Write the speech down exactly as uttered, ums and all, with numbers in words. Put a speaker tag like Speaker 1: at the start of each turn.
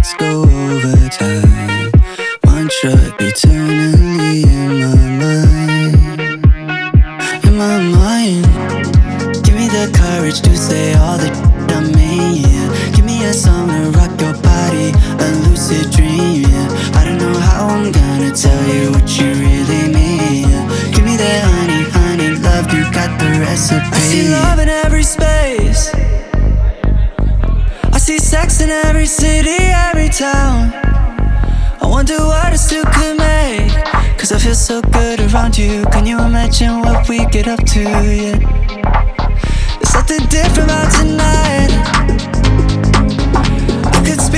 Speaker 1: let's go overtime. Mantra eternally in my mind, in my mind. Give me the courage to say all the shit I mean, yeah. Give me a song to rock your body, a lucid dream, yeah. I don't know how I'm gonna tell you what you really mean, yeah. Give me that honey, honey love, you got the recipe. I see love in every space, I see sex in every city, every town. I wonder what us two could make, cause I feel so good around you. Can you imagine what we get up to, yeah? There's something different about tonight.